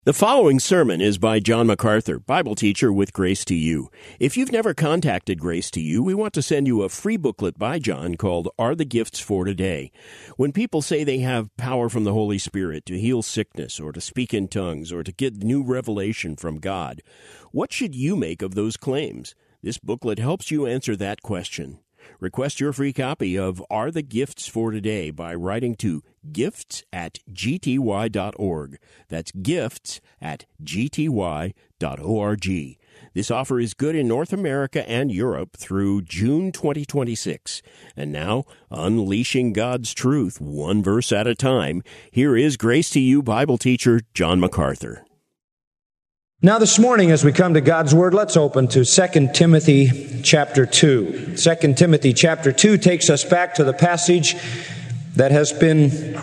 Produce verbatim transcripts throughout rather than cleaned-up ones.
The following sermon is by John MacArthur, Bible teacher with Grace to You. If you've never contacted Grace to You, we want to send you a free booklet by John called Are the Gifts for Today? When people say they have power from the Holy Spirit to heal sickness or to speak in tongues or to get new revelation from God, what should you make of those claims? This booklet helps you answer that question. Request your free copy of Are the Gifts for Today by writing to gifts at g t y dot org. That's gifts at g t y dot org. This offer is good in North America and Europe through June twenty twenty-six. And now, unleashing God's truth one verse at a time, here is Grace to You Bible teacher John MacArthur. Now this morning, as we come to God's Word, let's open to Second Timothy chapter two. Second Timothy chapter two takes us back to the passage that has been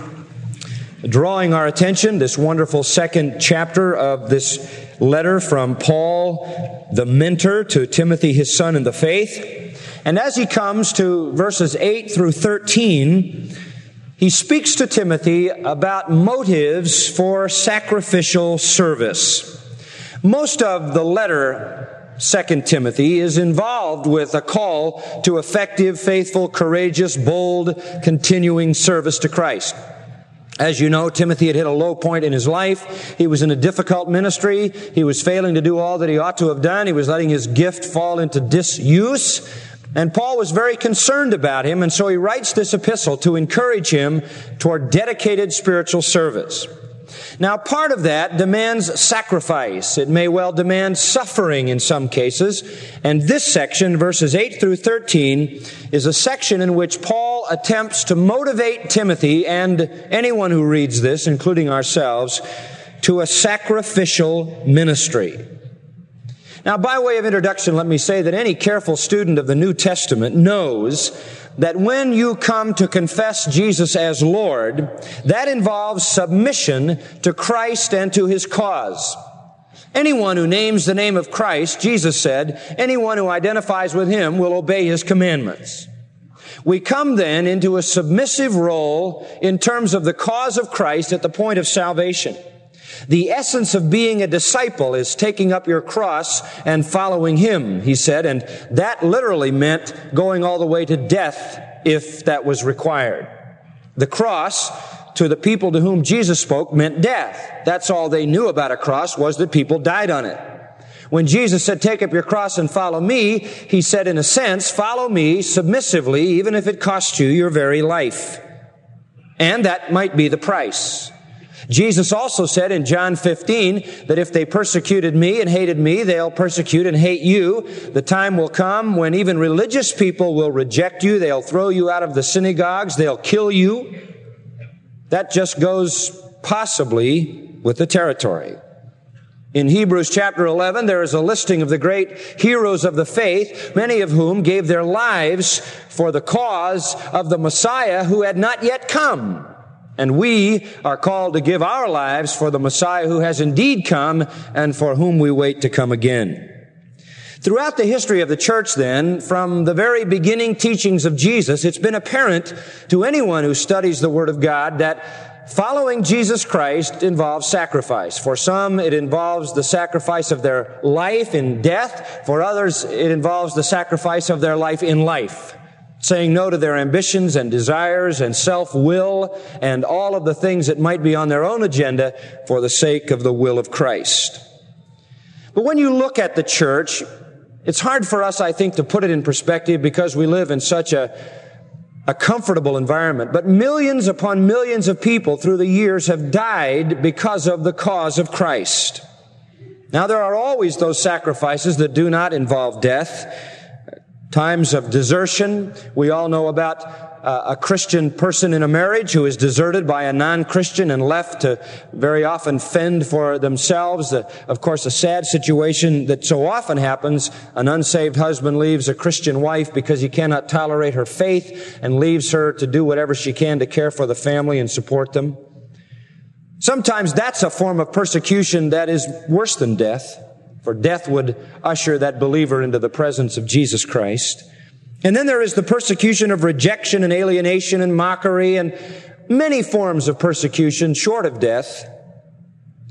drawing our attention, this wonderful second chapter of this letter from Paul, the mentor, to Timothy, his son in the faith. And as he comes to verses eight through thirteen, he speaks to Timothy about motives for sacrificial service. Most of the letter, Second Timothy, is involved with a call to effective, faithful, courageous, bold, continuing service to Christ. As you know, Timothy had hit a low point in his life. He was in a difficult ministry. He was failing to do all that he ought to have done. He was letting his gift fall into disuse. And Paul was very concerned about him, and so he writes this epistle to encourage him toward dedicated spiritual service. Now, part of that demands sacrifice. It may well demand suffering in some cases. And this section, verses eight through thirteen, is a section in which Paul attempts to motivate Timothy and anyone who reads this, including ourselves, to a sacrificial ministry. Now, by way of introduction, let me say that any careful student of the New Testament knows that when you come to confess Jesus as Lord, that involves submission to Christ and to His cause. Anyone who names the name of Christ, Jesus said, anyone who identifies with Him will obey His commandments. We come then into a submissive role in terms of the cause of Christ at the point of salvation. The essence of being a disciple is taking up your cross and following Him, he said, and that literally meant going all the way to death if that was required. The cross, to the people to whom Jesus spoke, meant death. That's all they knew about a cross, was that people died on it. When Jesus said, take up your cross and follow me, He said, in a sense, follow me submissively, even if it costs you your very life. And that might be the price. Jesus also said in John fifteen that if they persecuted me and hated me, they'll persecute and hate you. The time will come when even religious people will reject you. They'll throw you out of the synagogues. They'll kill you. That just goes possibly with the territory. In Hebrews chapter eleven, there is a listing of the great heroes of the faith, many of whom gave their lives for the cause of the Messiah who had not yet come. And we are called to give our lives for the Messiah who has indeed come and for whom we wait to come again. Throughout the history of the church, then, from the very beginning teachings of Jesus, it's been apparent to anyone who studies the Word of God that following Jesus Christ involves sacrifice. For some, it involves the sacrifice of their life in death. For others, it involves the sacrifice of their life in life. Saying no to their ambitions and desires and self-will and all of the things that might be on their own agenda for the sake of the will of Christ. But when you look at the church, it's hard for us, I think, to put it in perspective because we live in such a, a comfortable environment. But millions upon millions of people through the years have died because of the cause of Christ. Now, there are always those sacrifices that do not involve death. Times of desertion. We all know about uh, a Christian person in a marriage who is deserted by a non-Christian and left to very often fend for themselves. Uh, of course, a sad situation that so often happens. An unsaved husband leaves a Christian wife because he cannot tolerate her faith and leaves her to do whatever she can to care for the family and support them. Sometimes that's a form of persecution that is worse than death. For death would usher that believer into the presence of Jesus Christ. And then there is the persecution of rejection and alienation and mockery and many forms of persecution short of death.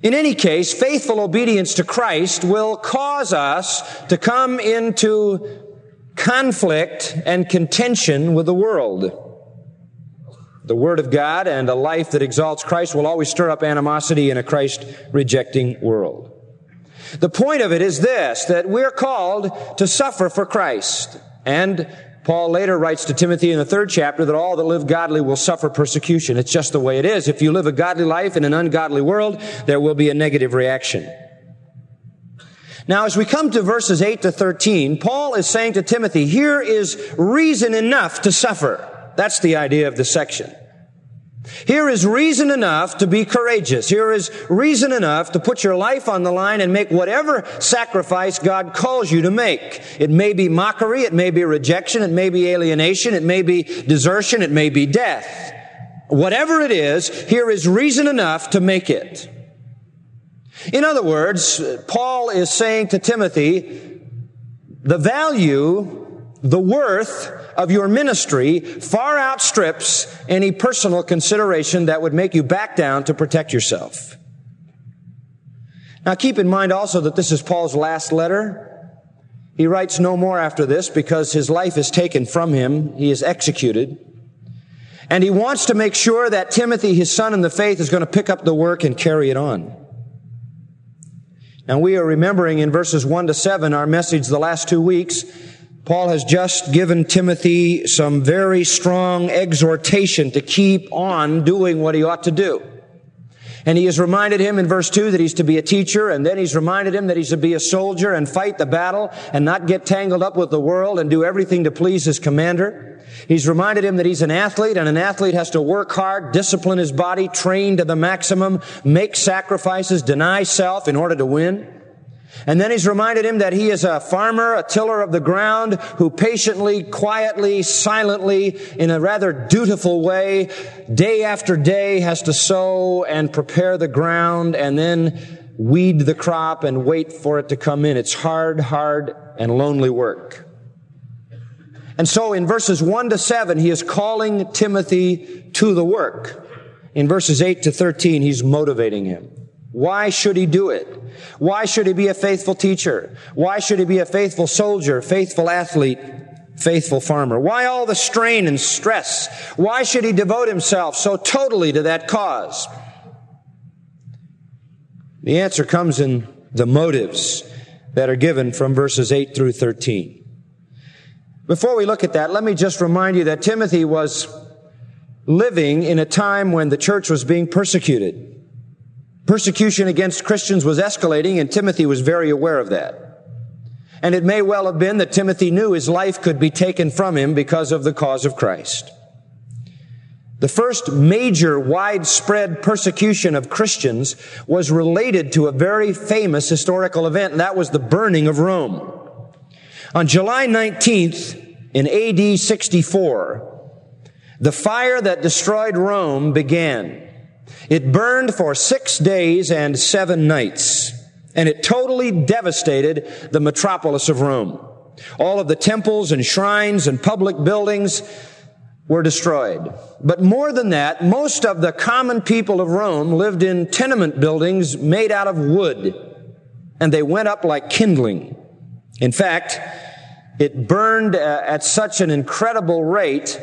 In any case, faithful obedience to Christ will cause us to come into conflict and contention with the world. The Word of God and a life that exalts Christ will always stir up animosity in a Christ-rejecting world. The point of it is this, that we're called to suffer for Christ. And Paul later writes to Timothy in the third chapter that all that live godly will suffer persecution. It's just the way it is. If you live a godly life in an ungodly world, there will be a negative reaction. Now, as we come to verses eight to thirteen, Paul is saying to Timothy, here is reason enough to suffer. That's the idea of the section. Here is reason enough to be courageous. Here is reason enough to put your life on the line and make whatever sacrifice God calls you to make. It may be mockery, it may be rejection, it may be alienation, it may be desertion, it may be death. Whatever it is, here is reason enough to make it. In other words, Paul is saying to Timothy, the value, the worth of your ministry far outstrips any personal consideration that would make you back down to protect yourself. Now keep in mind also that this is Paul's last letter. He writes no more after this because his life is taken from him. He is executed. And he wants to make sure that Timothy, his son in the faith, is going to pick up the work and carry it on. Now we are remembering in verses one to seven our message the last two weeks. Paul has just given Timothy some very strong exhortation to keep on doing what he ought to do. And he has reminded him in verse two that he's to be a teacher, and then he's reminded him that he's to be a soldier and fight the battle and not get tangled up with the world and do everything to please his commander. He's reminded him that he's an athlete, and an athlete has to work hard, discipline his body, train to the maximum, make sacrifices, deny self in order to win. And then he's reminded him that he is a farmer, a tiller of the ground, who patiently, quietly, silently, in a rather dutiful way, day after day has to sow and prepare the ground and then weed the crop and wait for it to come in. It's hard, hard, and lonely work. And so in verses one to seven, he is calling Timothy to the work. In verses eight to thirteen, he's motivating him. Why should he do it? Why should he be a faithful teacher? Why should he be a faithful soldier, faithful athlete, faithful farmer? Why all the strain and stress? Why should he devote himself so totally to that cause? The answer comes in the motives that are given from verses eight through thirteen. Before we look at that, let me just remind you that Timothy was living in a time when the church was being persecuted. Persecution against Christians was escalating, and Timothy was very aware of that. And it may well have been that Timothy knew his life could be taken from him because of the cause of Christ. The first major widespread persecution of Christians was related to a very famous historical event, and that was the burning of Rome. On July nineteenth, in A D sixty-four, the fire that destroyed Rome began. It burned for six days and seven nights, and it totally devastated the metropolis of Rome. All of the temples and shrines and public buildings were destroyed. But more than that, most of the common people of Rome lived in tenement buildings made out of wood, and they went up like kindling. In fact, it burned at such an incredible rate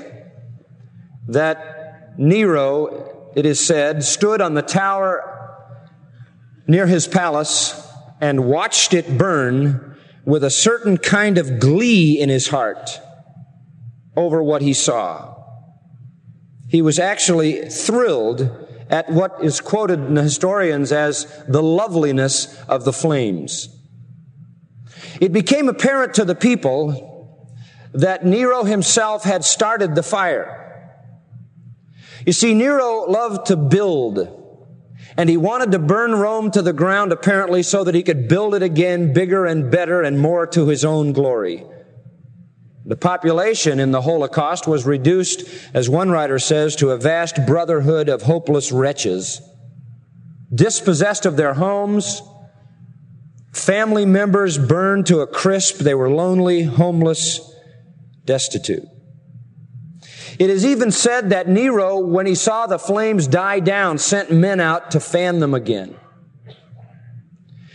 that Nero, it is said, stood on the tower near his palace and watched it burn with a certain kind of glee in his heart over what he saw. He was actually thrilled at what is quoted in the historians as the loveliness of the flames. It became apparent to the people that Nero himself had started the fire. You see, Nero loved to build, and he wanted to burn Rome to the ground apparently so that he could build it again bigger and better and more to his own glory. The population in the Holocaust was reduced, as one writer says, to a vast brotherhood of hopeless wretches, dispossessed of their homes, family members burned to a crisp. They were lonely, homeless, destitute. It is even said that Nero, when he saw the flames die down, sent men out to fan them again.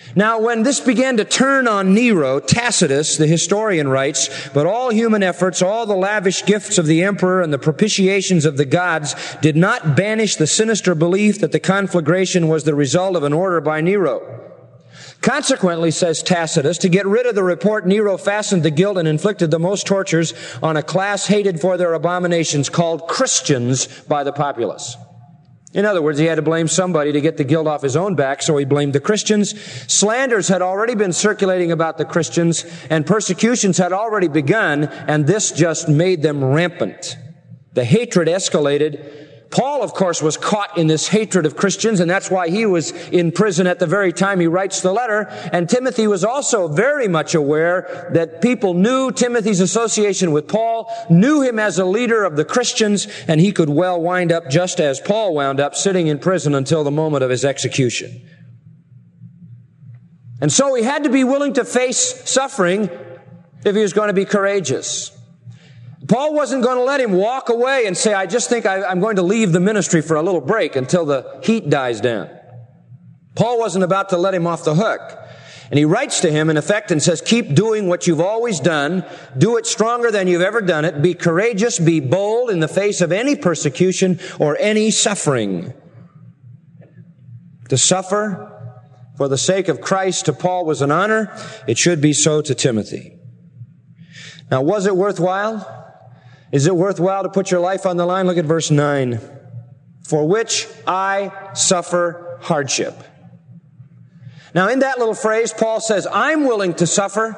Now, when this began to turn on Nero, Tacitus, the historian, writes, "But all human efforts, all the lavish gifts of the emperor and the propitiations of the gods did not banish the sinister belief that the conflagration was the result of an order by Nero. Consequently," says Tacitus, "to get rid of the report, Nero fastened the guilt and inflicted the most tortures on a class hated for their abominations called Christians by the populace." In other words, he had to blame somebody to get the guilt off his own back, so he blamed the Christians. Slanders had already been circulating about the Christians, and persecutions had already begun, and this just made them rampant. The hatred escalated. Paul, of course, was caught in this hatred of Christians, and that's why he was in prison at the very time he writes the letter. And Timothy was also very much aware that people knew Timothy's association with Paul, knew him as a leader of the Christians, and he could well wind up just as Paul wound up, sitting in prison until the moment of his execution. And so he had to be willing to face suffering if he was going to be courageous. Paul wasn't going to let him walk away and say, "I just think I, I'm going to leave the ministry for a little break until the heat dies down." Paul wasn't about to let him off the hook. And he writes to him, in effect, and says, "Keep doing what you've always done. Do it stronger than you've ever done it. Be courageous, be bold in the face of any persecution or any suffering." To suffer for the sake of Christ to Paul was an honor. It should be so to Timothy. Now, was it worthwhile? Is it worthwhile to put your life on the line? Look at verse nine. "For which I suffer hardship." Now, in that little phrase, Paul says, "I'm willing to suffer."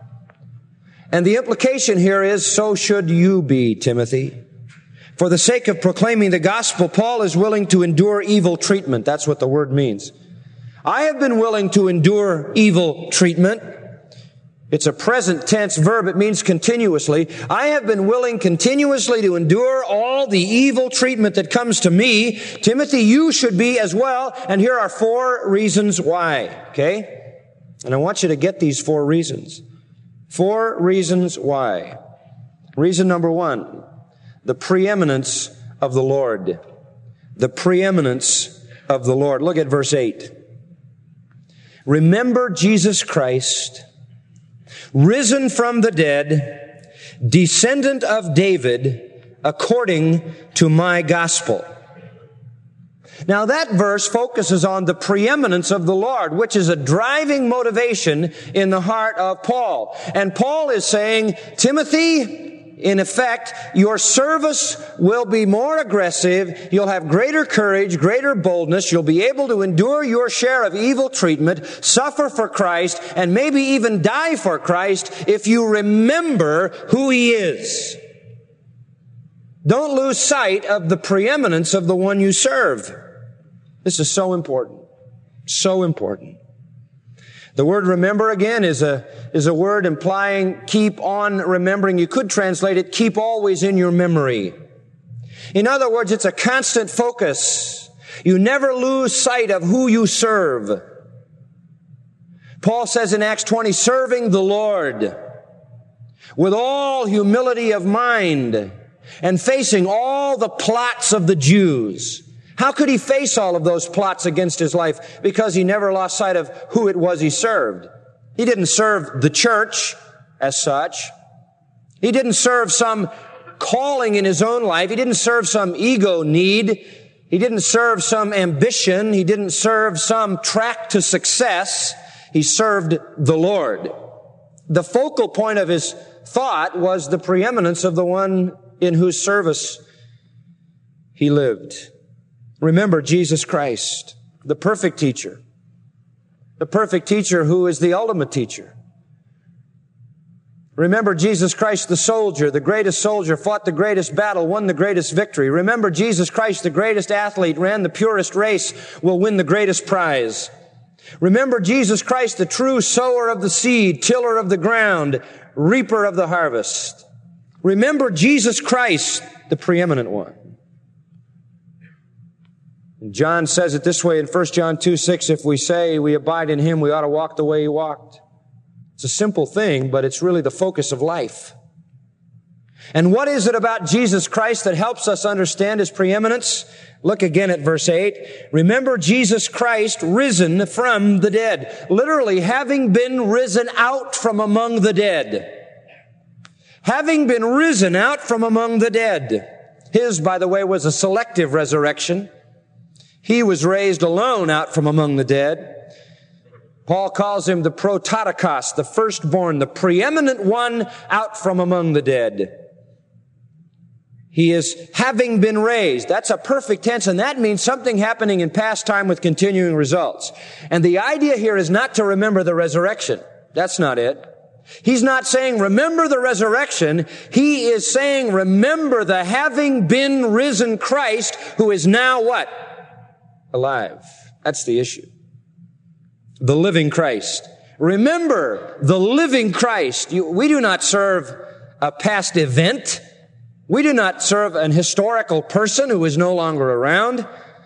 And the implication here is, so should you be, Timothy. For the sake of proclaiming the gospel, Paul is willing to endure evil treatment. That's what the word means. I have been willing to endure evil treatment. It's a present tense verb. It means continuously. I have been willing continuously to endure all the evil treatment that comes to me. Timothy, you should be as well. And here are four reasons why. Okay? And I want you to get these four reasons. Four reasons why. Reason number one, the preeminence of the Lord. The preeminence of the Lord. Look at verse eight. "Remember Jesus Christ, risen from the dead, descendant of David, according to my gospel." Now that verse focuses on the preeminence of the Lord, which is a driving motivation in the heart of Paul. And Paul is saying, Timothy, in effect, your service will be more aggressive. You'll have greater courage, greater boldness. You'll be able to endure your share of evil treatment, suffer for Christ, and maybe even die for Christ if you remember who He is. Don't lose sight of the preeminence of the one you serve. This is so important. So important. The word remember, again, is a, is a word implying keep on remembering. You could translate it, keep always in your memory. In other words, it's a constant focus. You never lose sight of who you serve. Paul says in Acts twenty, serving the Lord with all humility of mind and facing all the plots of the Jews. How could he face all of those plots against his life? Because he never lost sight of who it was he served. He didn't serve the church as such. He didn't serve some calling in his own life. He didn't serve some ego need. He didn't serve some ambition. He didn't serve some track to success. He served the Lord. The focal point of his thought was the preeminence of the one in whose service he lived. Remember Jesus Christ, the perfect teacher. The perfect teacher who is the ultimate teacher. Remember Jesus Christ, the soldier, the greatest soldier, fought the greatest battle, won the greatest victory. Remember Jesus Christ, the greatest athlete, ran the purest race, will win the greatest prize. Remember Jesus Christ, the true sower of the seed, tiller of the ground, reaper of the harvest. Remember Jesus Christ, the preeminent one. And John says it this way in First John two six, if we say we abide in Him, we ought to walk the way He walked. It's a simple thing, but it's really the focus of life. And what is it about Jesus Christ that helps us understand His preeminence? Look again at verse eight. Remember Jesus Christ risen from the dead. Literally, having been risen out from among the dead. Having been risen out from among the dead. His, by the way, was a selective resurrection. He was raised alone out from among the dead. Paul calls him the prototokos, the firstborn, the preeminent one out from among the dead. He is having been raised. That's a perfect tense, and that means something happening in past time with continuing results. And the idea here is not to remember the resurrection. That's not it. He's not saying, remember the resurrection. He is saying, remember the having been risen Christ, who is now what? Alive. That's the issue. The living Christ. Remember the living Christ. You, we do not serve a past event. We do not serve an historical person who is no longer around.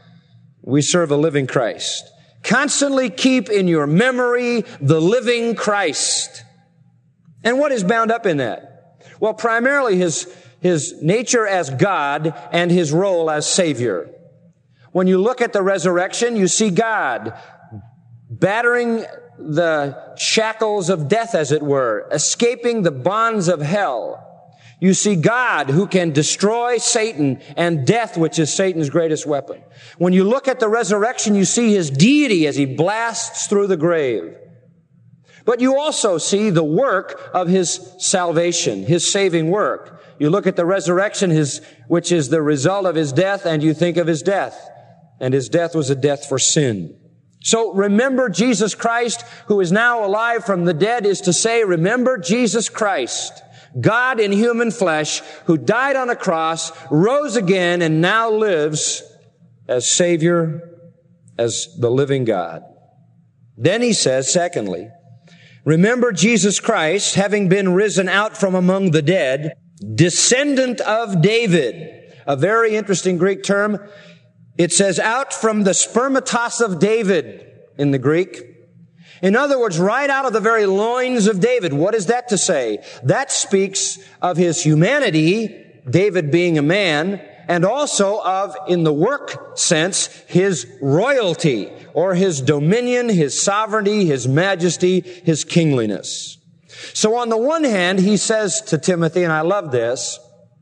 We serve a living Christ. Constantly keep in your memory the living Christ. And what is bound up in that? Well, primarily his, his nature as God and his role as Savior. When you look at the resurrection, you see God battering the shackles of death, as it were, escaping the bonds of hell. You see God who can destroy Satan and death, which is Satan's greatest weapon. When you look at the resurrection, you see his deity as he blasts through the grave. But you also see the work of his salvation, his saving work. You look at the resurrection, his, which is the result of his death, and you think of his death. And his death was a death for sin. So remember Jesus Christ, who is now alive from the dead, is to say, remember Jesus Christ, God in human flesh, who died on a cross, rose again, and now lives as Savior, as the living God. Then he says, secondly, remember Jesus Christ, having been risen out from among the dead, descendant of David. A very interesting Greek term. It says out from the spermatos of David in the Greek. In other words, right out of the very loins of David. What is that to say? That speaks of his humanity, David being a man, and also of, in the work sense, his royalty, or his dominion, his sovereignty, his majesty, his kingliness. So on the one hand, he says to Timothy, and I love this,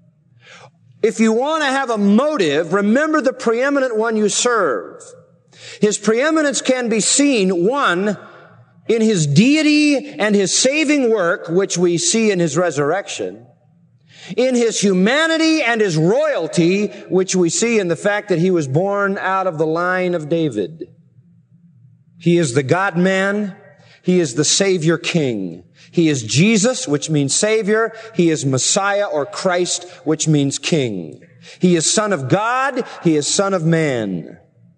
if you want to have a motive, remember the preeminent one you serve. His preeminence can be seen, one, in his deity and his saving work, which we see in his resurrection, in his humanity and his royalty, which we see in the fact that he was born out of the line of David. He is the God-man. He is the Savior King. He is Jesus, which means Savior. He is Messiah or Christ, which means King. He is Son of God. He is Son of Man.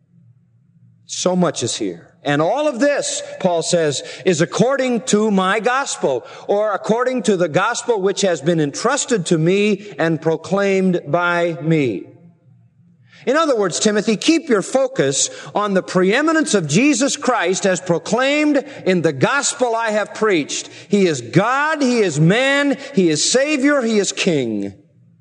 So much is here. And all of this, Paul says, is according to my gospel, or according to the gospel which has been entrusted to me and proclaimed by me. In other words, Timothy, keep your focus on the preeminence of Jesus Christ as proclaimed in the gospel I have preached. He is God, He is man, He is Savior, He is King.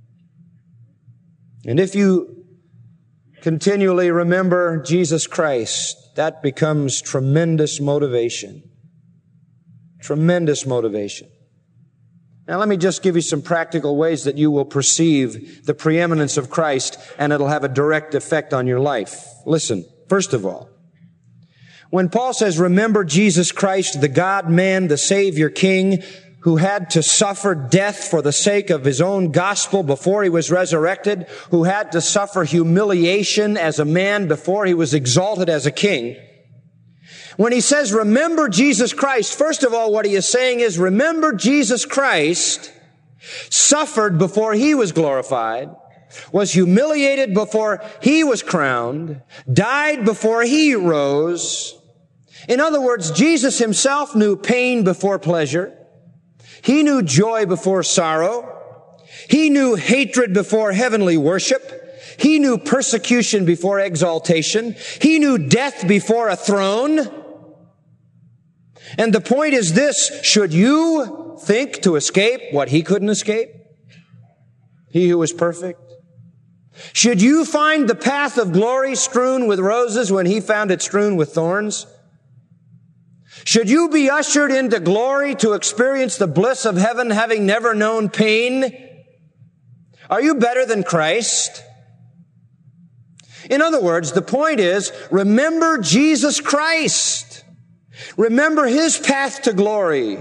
And if you continually remember Jesus Christ, that becomes tremendous motivation. Tremendous motivation. Now let me just give you some practical ways that you will perceive the preeminence of Christ, and it'll have a direct effect on your life. Listen, first of all, when Paul says, remember Jesus Christ, the God-man, the Savior King, who had to suffer death for the sake of his own gospel before he was resurrected, who had to suffer humiliation as a man before he was exalted as a king. When he says, remember Jesus Christ, first of all, what he is saying is, remember Jesus Christ suffered before he was glorified, was humiliated before he was crowned, died before he rose. In other words, Jesus himself knew pain before pleasure. He knew joy before sorrow. He knew hatred before heavenly worship. He knew persecution before exaltation. He knew death before a throne. And the point is this, should you think to escape what he couldn't escape? He who is perfect. Should you find the path of glory strewn with roses when he found it strewn with thorns? Should you be ushered into glory to experience the bliss of heaven having never known pain? Are you better than Christ? In other words, the point is, remember Jesus Christ. Remember his path to glory.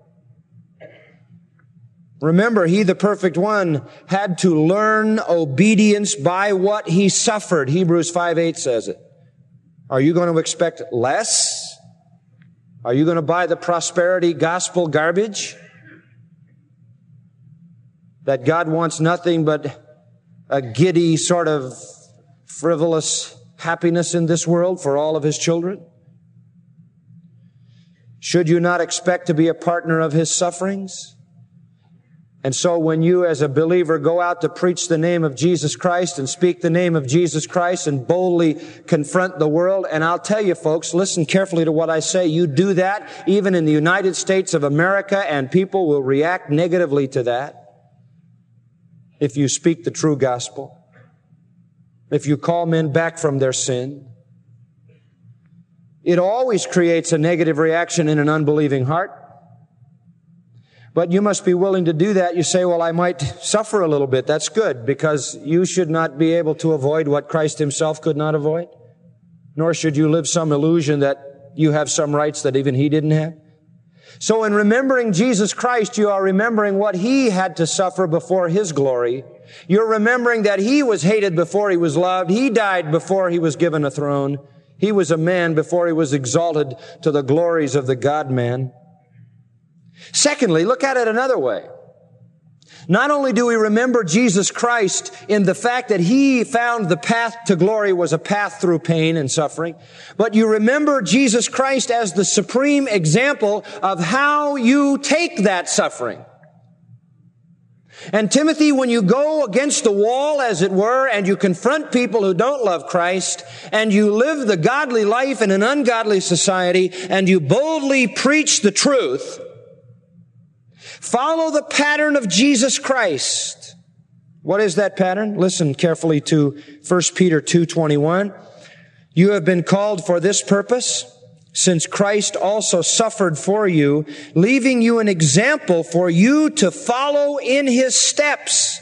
Remember, he, the perfect one, had to learn obedience by what he suffered. Hebrews five eight says it. Are you going to expect less? Are you going to buy the prosperity gospel garbage? That God wants nothing but a giddy sort of frivolous happiness in this world for all of his children? Should you not expect to be a partner of his sufferings? And so when you as a believer go out to preach the name of Jesus Christ and speak the name of Jesus Christ and boldly confront the world, and I'll tell you folks, listen carefully to what I say, you do that even in the United States of America, and people will react negatively to that if you speak the true gospel, if you call men back from their sin. It always creates a negative reaction in an unbelieving heart. But you must be willing to do that. You say, well, I might suffer a little bit. That's good, because you should not be able to avoid what Christ himself could not avoid. Nor should you live some illusion that you have some rights that even he didn't have. So in remembering Jesus Christ, you are remembering what he had to suffer before his glory. You're remembering that he was hated before he was loved. He died before he was given a throne. He was a man before he was exalted to the glories of the God-man. Secondly, look at it another way. Not only do we remember Jesus Christ in the fact that he found the path to glory was a path through pain and suffering, but you remember Jesus Christ as the supreme example of how you take that suffering. And Timothy, when you go against the wall, as it were, and you confront people who don't love Christ, and you live the godly life in an ungodly society, and you boldly preach the truth, follow the pattern of Jesus Christ. What is that pattern? Listen carefully to First Peter two twenty-one. You have been called for this purpose, since Christ also suffered for you, leaving you an example for you to follow in his steps.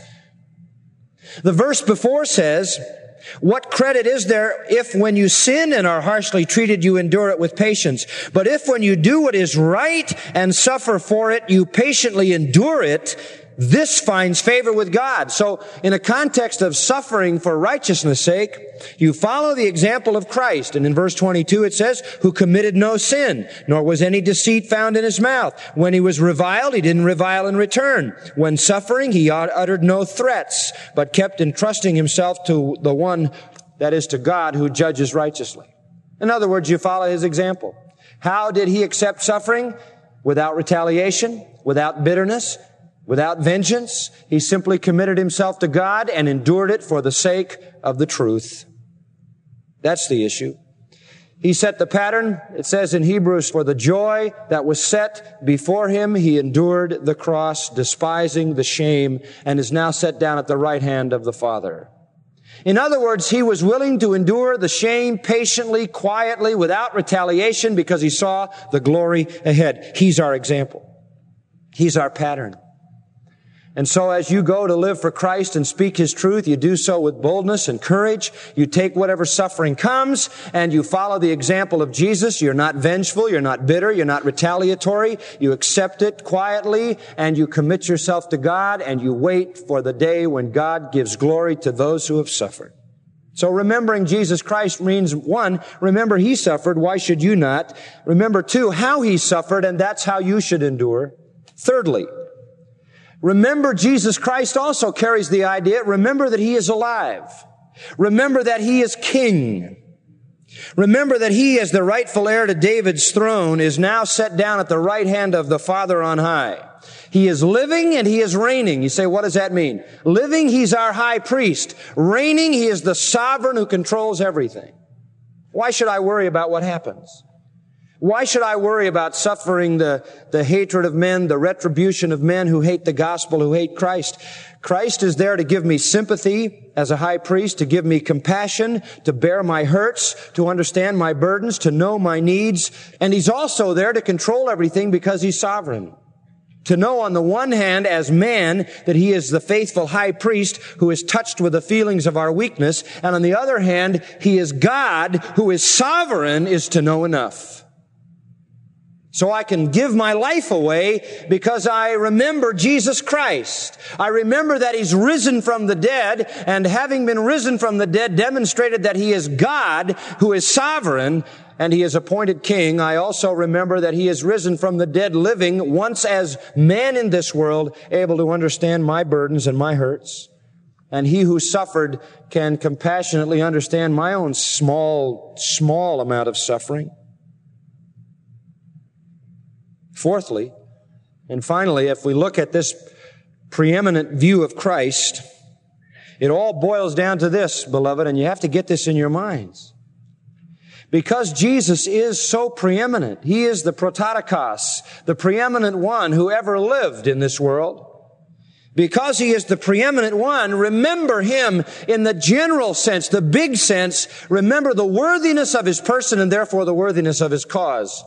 The verse before says, what credit is there if when you sin and are harshly treated, you endure it with patience? But if when you do what is right and suffer for it, you patiently endure it, this finds favor with God. So in a context of suffering for righteousness' sake, you follow the example of Christ. And in verse twenty-two it says, who committed no sin, nor was any deceit found in his mouth. When he was reviled, he didn't revile in return. When suffering, he uttered no threats, but kept entrusting himself to the one, that is to God, who judges righteously. In other words, you follow his example. How did he accept suffering? Without retaliation, without bitterness, without vengeance. He simply committed himself to God and endured it for the sake of the truth. That's the issue. He set the pattern. It says in Hebrews, for the joy that was set before him, he endured the cross, despising the shame, and is now set down at the right hand of the Father. In other words, he was willing to endure the shame patiently, quietly, without retaliation, because he saw the glory ahead. He's our example. He's our pattern. And so as you go to live for Christ and speak his truth, you do so with boldness and courage. You take whatever suffering comes and you follow the example of Jesus. You're not vengeful. You're not bitter. You're not retaliatory. You accept it quietly and you commit yourself to God and you wait for the day when God gives glory to those who have suffered. So remembering Jesus Christ means, one, remember he suffered. Why should you not? Remember, two, how he suffered, and that's how you should endure. Thirdly, remember, Jesus Christ also carries the idea, remember that he is alive. Remember that he is king. Remember that he, as the rightful heir to David's throne, is now set down at the right hand of the Father on high. He is living and he is reigning. You say, what does that mean? Living, he's our high priest. Reigning, he is the sovereign who controls everything. Why should I worry about what happens? Why should I worry about suffering the, the hatred of men, the retribution of men who hate the gospel, who hate Christ? Christ is there to give me sympathy as a high priest, to give me compassion, to bear my hurts, to understand my burdens, to know my needs. And He's also there to control everything because He's sovereign. To know on the one hand as man that He is the faithful high priest who is touched with the feelings of our weakness. And on the other hand, He is God who is sovereign, is to know enough. So I can give my life away because I remember Jesus Christ. I remember that He's risen from the dead, and having been risen from the dead demonstrated that He is God who is sovereign and He is appointed king. I also remember that He is risen from the dead, living once as man in this world, able to understand my burdens and my hurts. And He who suffered can compassionately understand my own small, small amount of suffering. Fourthly, and finally, if we look at this preeminent view of Christ, it all boils down to this, beloved, and you have to get this in your minds. Because Jesus is so preeminent, He is the prototokos, the preeminent one who ever lived in this world. Because He is the preeminent one, remember Him in the general sense, the big sense. Remember the worthiness of His person and therefore the worthiness of His cause.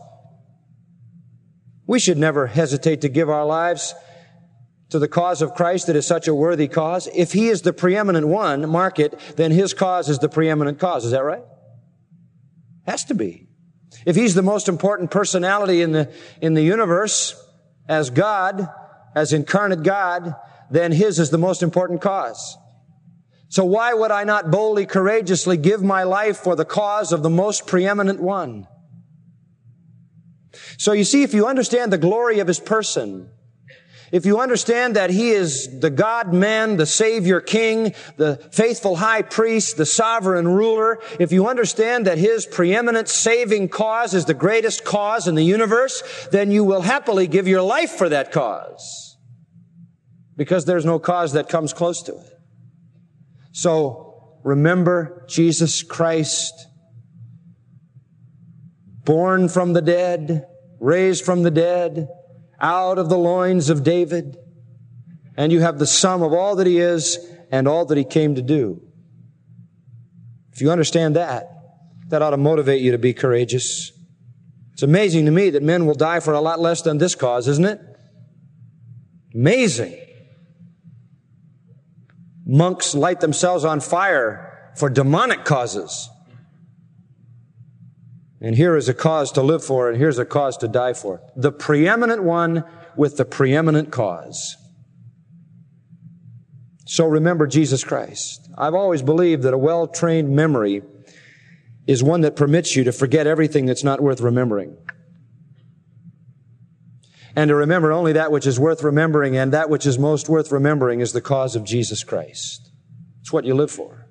We should never hesitate to give our lives to the cause of Christ that is such a worthy cause. If He is the preeminent one, mark it, then His cause is the preeminent cause. Is that right? Has to be. If He's the most important personality in the, in the universe, as God, as incarnate God, then His is the most important cause. So why would I not boldly, courageously give my life for the cause of the most preeminent one? So you see, if you understand the glory of His person, if you understand that He is the God-man, the Savior King, the faithful high priest, the sovereign ruler, if you understand that His preeminent saving cause is the greatest cause in the universe, then you will happily give your life for that cause. Because there's no cause that comes close to it. So remember Jesus Christ, born from the dead, raised from the dead, out of the loins of David, and you have the sum of all that He is and all that He came to do. If you understand that, that ought to motivate you to be courageous. It's amazing to me that men will die for a lot less than this cause, isn't it? Amazing. Monks light themselves on fire for demonic causes. And here is a cause to live for, and here's a cause to die for. The preeminent one with the preeminent cause. So remember Jesus Christ. I've always believed that a well-trained memory is one that permits you to forget everything that's not worth remembering. And to remember only that which is worth remembering, and that which is most worth remembering is the cause of Jesus Christ. It's what you live for.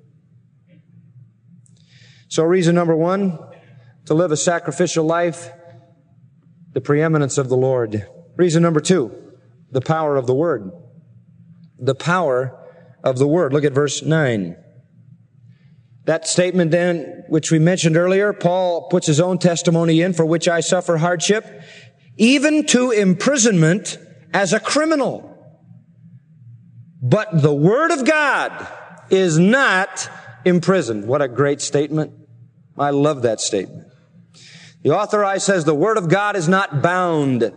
So reason number one, to live a sacrificial life, the preeminence of the Lord. Reason number two, the power of the Word. The power of the Word. Look at verse nine. That statement then, which we mentioned earlier, Paul puts his own testimony in, for which I suffer hardship, even to imprisonment as a criminal. But the Word of God is not imprisoned. What a great statement. I love that statement. The authorized says the Word of God is not bound.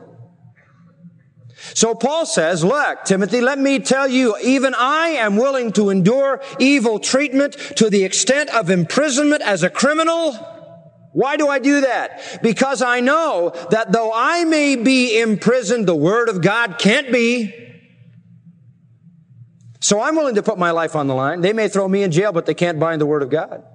So Paul says, look, Timothy, let me tell you, even I am willing to endure evil treatment to the extent of imprisonment as a criminal. Why do I do that? Because I know that though I may be imprisoned, the Word of God can't be. So I'm willing to put my life on the line. They may throw me in jail, but they can't bind the Word of God.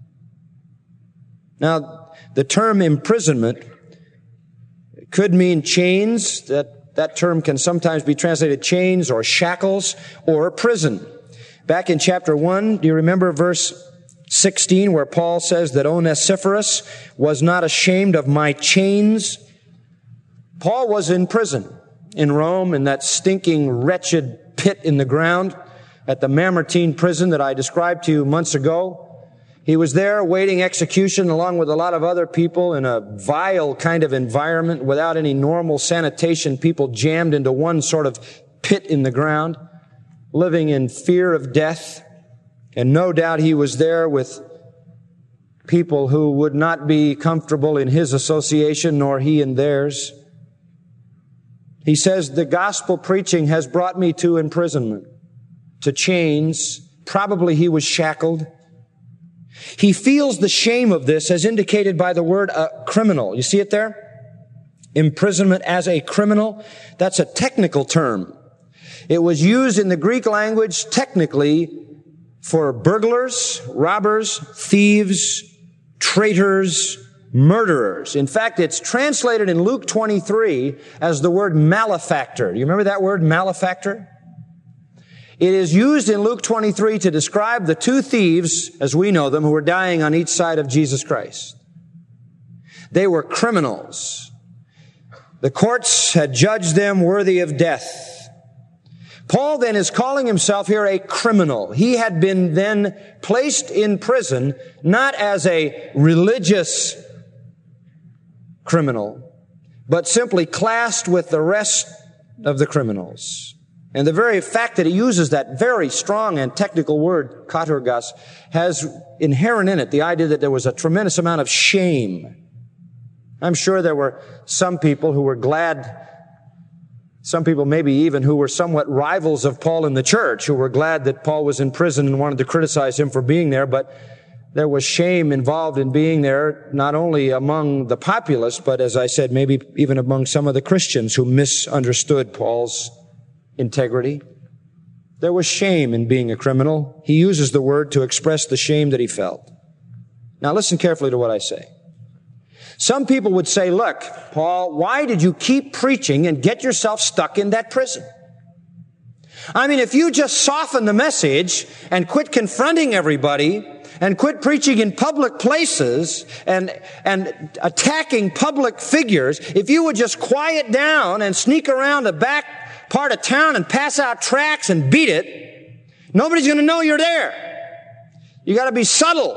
Now, the term imprisonment could mean chains. That, that term can sometimes be translated chains or shackles or prison. Back in chapter one, do you remember verse sixteen where Paul says that Onesiphorus was not ashamed of my chains? Paul was in prison in Rome, in that stinking, wretched pit in the ground at the Mamertine prison that I described to you months ago. He was there awaiting execution along with a lot of other people in a vile kind of environment without any normal sanitation, people jammed into one sort of pit in the ground, living in fear of death. And no doubt he was there with people who would not be comfortable in his association, nor he in theirs. He says, the gospel preaching has brought me to imprisonment, to chains. Probably he was shackled. He feels the shame of this as indicated by the word uh, criminal. You see it there? Imprisonment as a criminal. That's a technical term. It was used in the Greek language technically for burglars, robbers, thieves, traitors, murderers. In fact, it's translated in Luke twenty-three as the word malefactor. Do you remember that word, malefactor? It is used in Luke twenty-three to describe the two thieves, as we know them, who were dying on each side of Jesus Christ. They were criminals. The courts had judged them worthy of death. Paul then is calling himself here a criminal. He had been then placed in prison, not as a religious criminal, but simply classed with the rest of the criminals. And the very fact that he uses that very strong and technical word, katergos, has inherent in it the idea that there was a tremendous amount of shame. I'm sure there were some people who were glad, some people maybe even who were somewhat rivals of Paul in the church, who were glad that Paul was in prison and wanted to criticize him for being there, but there was shame involved in being there, not only among the populace, but as I said, maybe even among some of the Christians who misunderstood Paul's integrity. There was shame in being a criminal. He uses the word to express the shame that he felt. Now listen carefully to what I say. Some people would say, look, Paul, why did you keep preaching and get yourself stuck in that prison? I mean, if you just soften the message and quit confronting everybody and quit preaching in public places and, and attacking public figures, if you would just quiet down and sneak around the back part of town and pass out tracts and beat it, nobody's going to know you're there. You got to be subtle.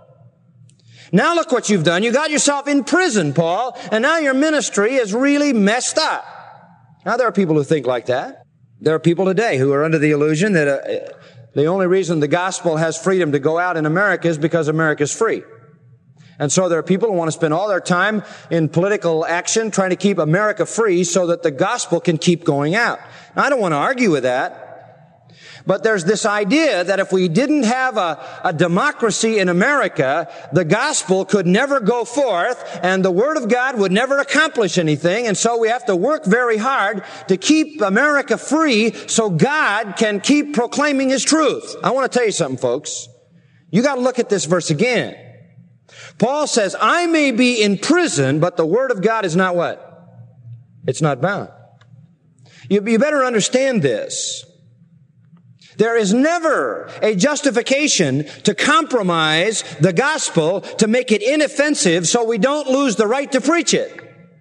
Now look what you've done. You got yourself in prison, Paul, and now your ministry is really messed up. Now there are people who think like that. There are people today who are under the illusion that uh, the only reason the gospel has freedom to go out in America is because America's free. And so there are people who want to spend all their time in political action trying to keep America free so that the gospel can keep going out. Now, I don't want to argue with that. But there's this idea that if we didn't have a, a democracy in America, the gospel could never go forth and the word of God would never accomplish anything. And so we have to work very hard to keep America free so God can keep proclaiming His truth. I want to tell you something, folks. You got to look at this verse again. Paul says, I may be in prison, but the word of God is not what? It's not bound. You, you better understand this. There is never a justification to compromise the gospel to make it inoffensive so we don't lose the right to preach it.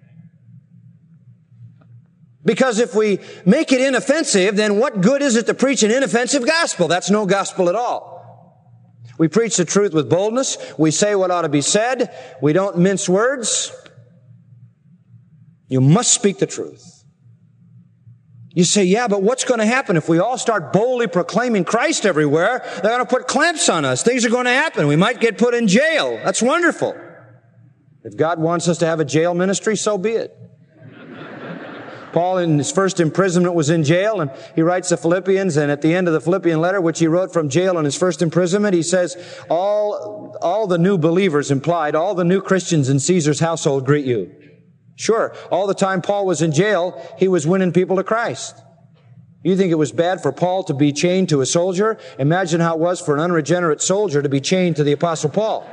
Because if we make it inoffensive, then what good is it to preach an inoffensive gospel? That's no gospel at all. We preach the truth with boldness. We say what ought to be said. We don't mince words. You must speak the truth. You say, yeah, but what's going to happen if we all start boldly proclaiming Christ everywhere? They're going to put clamps on us. Things are going to happen. We might get put in jail. That's wonderful. If God wants us to have a jail ministry, so be it. Paul, in his first imprisonment, was in jail, and he writes the Philippians, and at the end of the Philippian letter, which he wrote from jail in his first imprisonment, he says, all, all the new believers, implied, all the new Christians in Caesar's household greet you. Sure, all the time Paul was in jail, he was winning people to Christ. You think it was bad for Paul to be chained to a soldier? Imagine how it was for an unregenerate soldier to be chained to the Apostle Paul.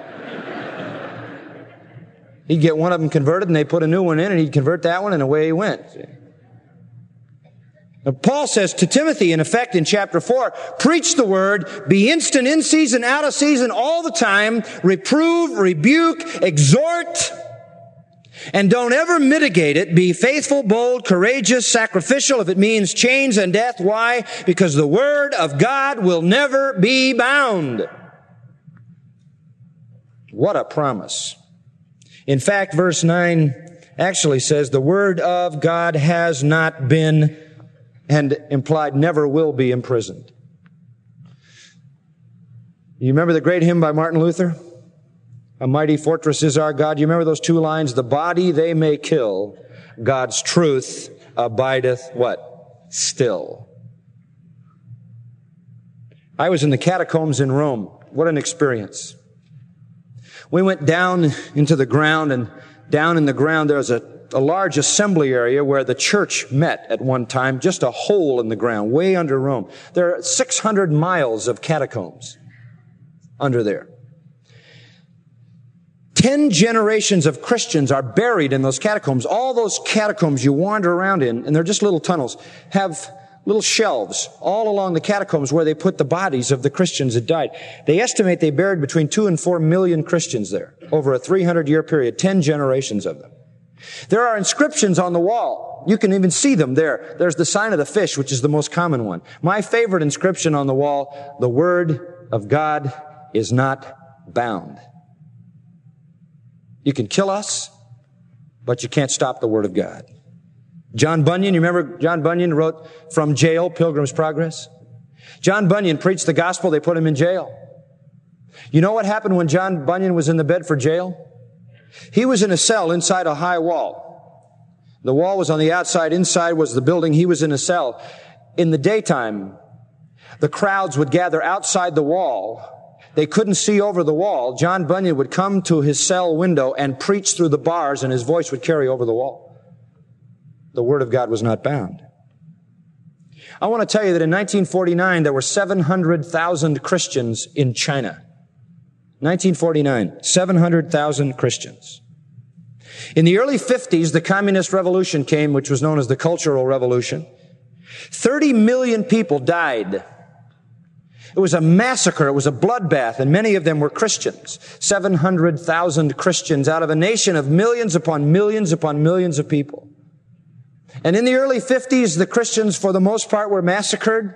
He'd get one of them converted, and they'd put a new one in, and he'd convert that one, and away he went. Now, Paul says to Timothy, in effect, in chapter four, preach the word, be instant in season, out of season, all the time, reprove, rebuke, exhort, and don't ever mitigate it. Be faithful, bold, courageous, sacrificial, if it means chains and death. Why? Because the word of God will never be bound. What a promise. In fact, verse nine actually says, the word of God has not been, and implied never will be, imprisoned. You remember the great hymn by Martin Luther? A mighty fortress is our God. You remember those two lines? The body they may kill, God's truth abideth what? Still. I was in the catacombs in Rome. What an experience. We went down into the ground, and down in the ground there was a, a large assembly area where the church met at one time, just a hole in the ground, way under Rome. There are six hundred miles of catacombs under there. Ten generations of Christians are buried in those catacombs. All those catacombs you wander around in, and they're just little tunnels, have little shelves all along the catacombs where they put the bodies of the Christians that died. They estimate they buried between two and four million Christians there over a three hundred year period, ten generations of them. There are inscriptions on the wall. You can even see them there. There's the sign of the fish, which is the most common one. My favorite inscription on the wall, the word of God is not bound. You can kill us, but you can't stop the word of God. John Bunyan, you remember John Bunyan wrote from jail, Pilgrim's Progress? John Bunyan preached the gospel, they put him in jail. You know what happened when John Bunyan was in the bed for jail? He was in a cell inside a high wall. The wall was on the outside, inside was the building, he was in a cell. In the daytime, the crowds would gather outside the wall. They couldn't see over the wall. John Bunyan would come to his cell window and preach through the bars, and his voice would carry over the wall. The word of God was not bound. I want to tell you that in nineteen forty-nine, there were seven hundred thousand Christians in China. nineteen forty-nine, seven hundred thousand Christians. In the early fifties, the communist revolution came, which was known as the Cultural Revolution. thirty million people died. It was a massacre. It was a bloodbath, and many of them were Christians. seven hundred thousand Christians out of a nation of millions upon millions upon millions of people. And in the early fifties, the Christians, for the most part, were massacred.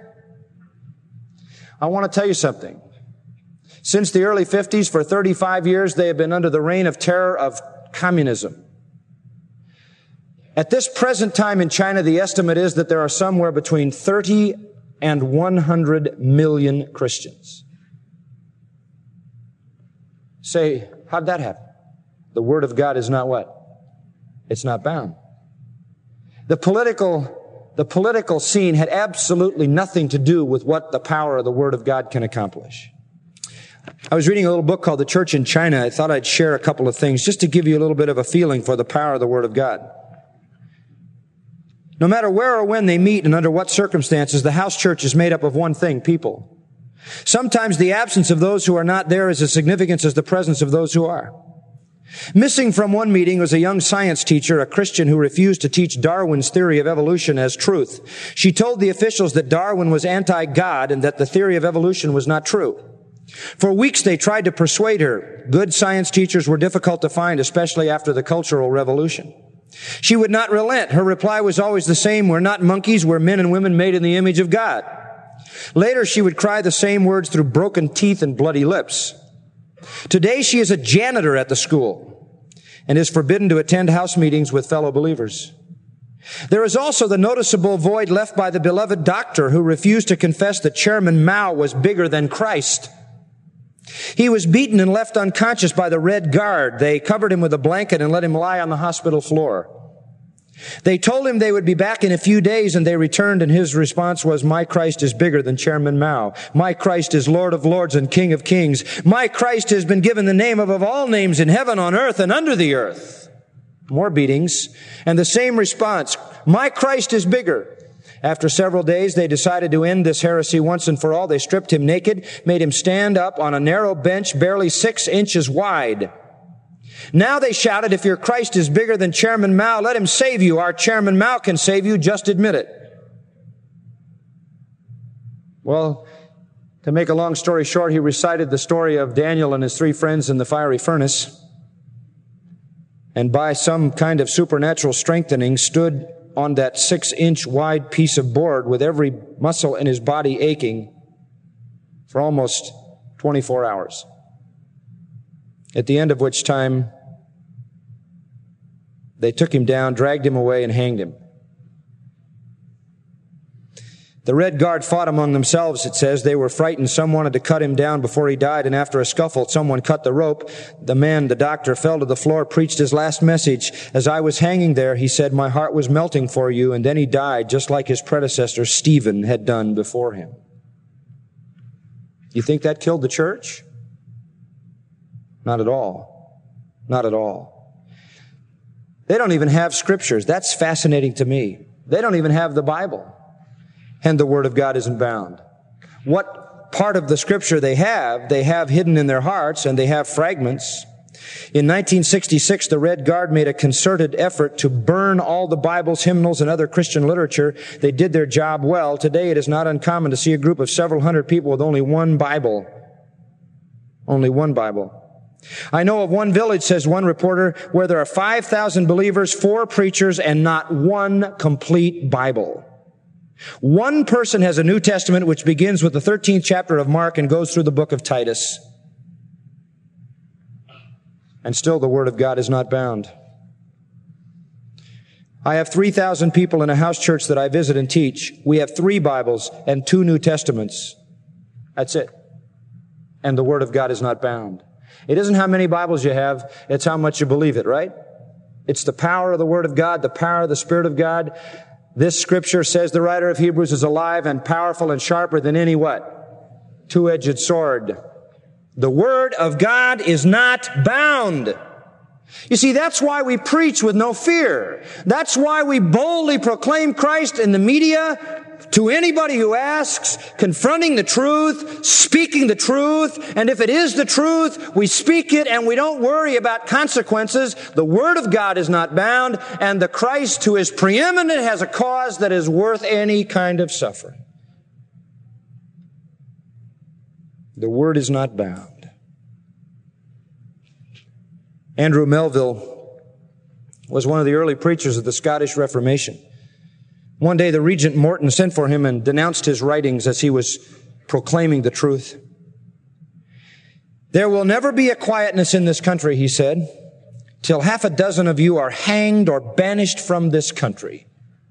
I want to tell you something. Since the early fifties, for thirty-five years, they have been under the reign of terror of communism. At this present time in China, the estimate is that there are somewhere between thirty and one hundred million Christians. Say, how'd that happen? The word of God is not what? It's not bound. The political, the political scene had absolutely nothing to do with what the power of the word of God can accomplish. I was reading a little book called The Church in China. I thought I'd share a couple of things just to give you a little bit of a feeling for the power of the word of God. No matter where or when they meet and under what circumstances, the house church is made up of one thing, people. Sometimes the absence of those who are not there is as significant as the presence of those who are. Missing from one meeting was a young science teacher, a Christian who refused to teach Darwin's theory of evolution as truth. She told the officials that Darwin was anti-God and that the theory of evolution was not true. For weeks they tried to persuade her. Good science teachers were difficult to find, especially after the Cultural Revolution. She would not relent. Her reply was always the same: we're not monkeys, we're men and women made in the image of God. Later she would cry the same words through broken teeth and bloody lips. Today she is a janitor at the school and is forbidden to attend house meetings with fellow believers. There is also the noticeable void left by the beloved doctor who refused to confess that Chairman Mao was bigger than Christ. He was beaten and left unconscious by the Red Guard. They covered him with a blanket and let him lie on the hospital floor. They told him they would be back in a few days, and they returned, and his response was, my Christ is bigger than Chairman Mao. My Christ is Lord of Lords and King of Kings. My Christ has been given the name above all names in heaven, on earth, and under the earth. More beatings, and the same response, my Christ is bigger. After several days, they decided to end this heresy once and for all. They stripped him naked, made him stand up on a narrow bench barely six inches wide. Now they shouted, if your Christ is bigger than Chairman Mao, let him save you. Our Chairman Mao can save you. Just admit it. Well, to make a long story short, he recited the story of Daniel and his three friends in the fiery furnace, and by some kind of supernatural strengthening stood on that six-inch wide piece of board with every muscle in his body aching for almost twenty-four hours. At the end of which time, they took him down, dragged him away, and hanged him. The Red Guard fought among themselves, it says. They were frightened. Some wanted to cut him down before he died, and after a scuffle, someone cut the rope. The man, the doctor, fell to the floor, preached his last message. As I was hanging there, he said, my heart was melting for you, and then he died, just like his predecessor, Stephen, had done before him. You think that killed the church? Not at all. Not at all. They don't even have scriptures. That's fascinating to me. They don't even have the Bible. And the Word of God isn't bound. What part of the Scripture they have, they have hidden in their hearts, and they have fragments. In nineteen sixty-six, the Red Guard made a concerted effort to burn all the Bibles, hymnals, and other Christian literature. They did their job well. Today, it is not uncommon to see a group of several hundred people with only one Bible. Only one Bible. I know of one village, says one reporter, where there are five thousand believers, four preachers, and not one complete Bible. One person has a New Testament which begins with the thirteenth chapter of Mark and goes through the book of Titus. And still the Word of God is not bound. I have three thousand people in a house church that I visit and teach. We have three Bibles and two New Testaments. That's it. And the Word of God is not bound. It isn't how many Bibles you have, it's how much you believe it, right? It's the power of the Word of God, the power of the Spirit of God. This scripture, says the writer of Hebrews, is alive and powerful and sharper than any what? Two-edged sword. The Word of God is not bound. You see, that's why we preach with no fear. That's why we boldly proclaim Christ in the media to anybody who asks, confronting the truth, speaking the truth, and if it is the truth, we speak it and we don't worry about consequences. The Word of God is not bound, and the Christ who is preeminent has a cause that is worth any kind of suffering. The Word is not bound. Andrew Melville was one of the early preachers of the Scottish Reformation. One day the Regent Morton sent for him and denounced his writings as he was proclaiming the truth. There will never be a quietness in this country, he said, till half a dozen of you are hanged or banished from this country.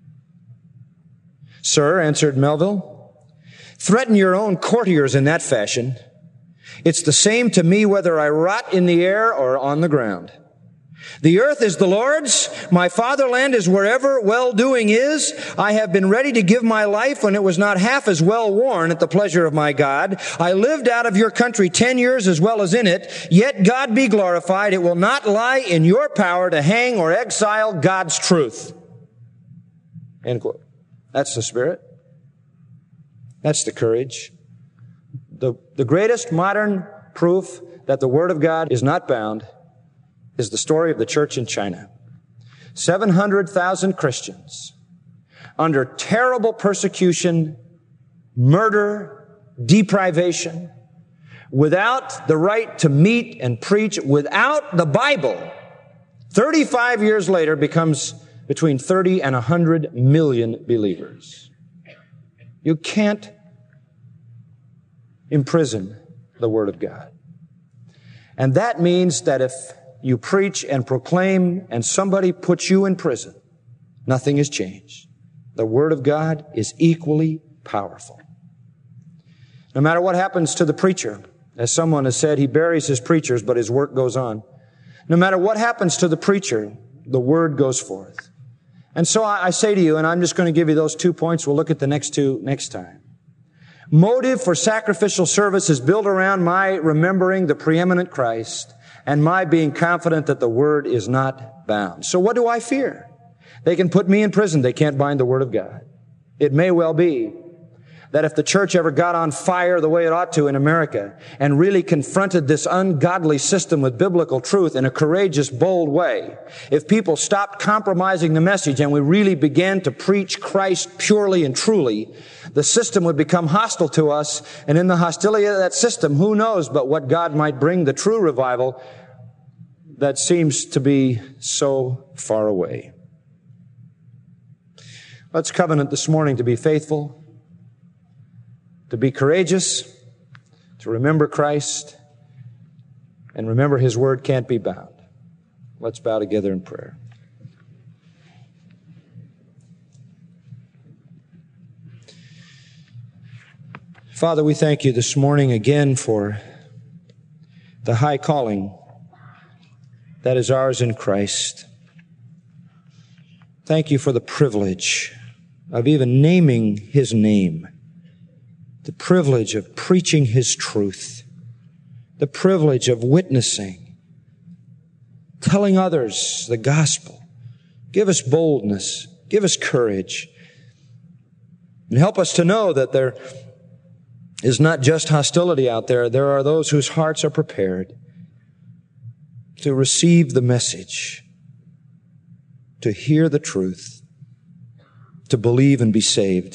Sir, answered Melville, threaten your own courtiers in that fashion. It's the same to me whether I rot in the air or on the ground. The earth is the Lord's. My fatherland is wherever well-doing is. I have been ready to give my life when it was not half as well worn at the pleasure of my God. I lived out of your country ten years as well as in it. Yet God be glorified. It will not lie in your power to hang or exile God's truth. End quote. That's the spirit. That's the courage. The, the greatest modern proof that the Word of God is not bound is the story of the church in China. seven hundred thousand Christians under terrible persecution, murder, deprivation, without the right to meet and preach, without the Bible, thirty-five years later becomes between thirty and one hundred million believers. You can't imprison the Word of God. And that means that if you preach and proclaim and somebody puts you in prison, nothing has changed. The Word of God is equally powerful. No matter what happens to the preacher, as someone has said, he buries his preachers, but his work goes on. No matter what happens to the preacher, the Word goes forth. And so I say to you, and I'm just going to give you those two points. We'll look at the next two next time. Motive for sacrificial service is built around my remembering the preeminent Christ and my being confident that the Word is not bound. So what do I fear? They can put me in prison. They can't bind the Word of God. It may well be that if the church ever got on fire the way it ought to in America and really confronted this ungodly system with biblical truth in a courageous, bold way, if people stopped compromising the message and we really began to preach Christ purely and truly, the system would become hostile to us, and in the hostility of that system, who knows but what God might bring the true revival that seems to be so far away. Let's covenant this morning to be faithful, to be courageous, to remember Christ, And remember, His Word can't be bound. Let's bow together in prayer. Father, we thank You this morning again for the high calling that is ours in Christ. Thank You for the privilege of even naming His name, the privilege of preaching His truth, the privilege of witnessing, telling others the gospel. Give us boldness, give us courage, and help us to know that there is not just hostility out there. There are those whose hearts are prepared to receive the message, to hear the truth, to believe and be saved.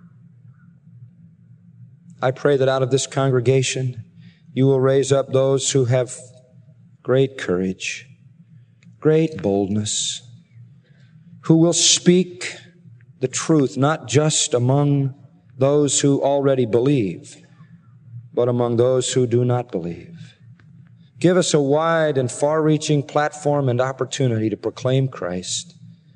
I pray that out of this congregation, You will raise up those who have great courage, great boldness, who will speak the truth, not just among those who already believe, but among those who do not believe. Give us a wide and far-reaching platform and opportunity to proclaim Christ,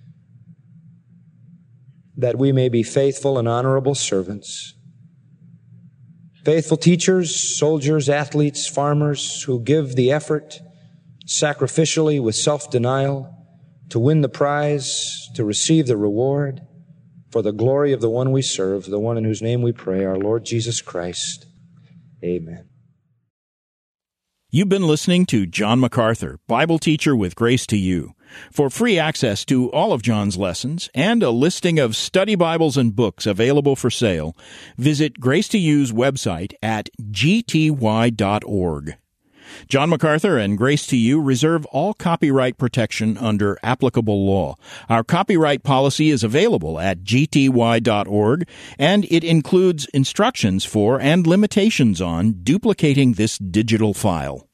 that we may be faithful and honorable servants, faithful teachers, soldiers, athletes, farmers who give the effort sacrificially with self-denial to win the prize, to receive the reward for the glory of the one we serve, the one in whose name we pray, our Lord Jesus Christ. Amen. You've been listening to John MacArthur, Bible teacher with Grace to You. For free access to all of John's lessons and a listing of study Bibles and books available for sale, visit Grace to You's website at g t y dot org. John MacArthur and Grace to You reserve all copyright protection under applicable law. Our copyright policy is available at g t y dot org, and it includes instructions for and limitations on duplicating this digital file.